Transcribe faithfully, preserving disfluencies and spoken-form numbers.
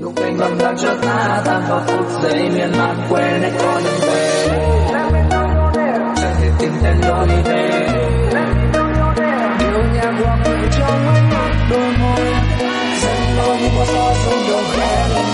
lúc anh vẫn đang chờ ta tan vào phút giây miên man quên anh có đừng về chẳng thể tìm thêm lối đi về yêu nhạc hoặc cười trong ánh mắt đôi môi dần lối qua gió rung đầu khẽ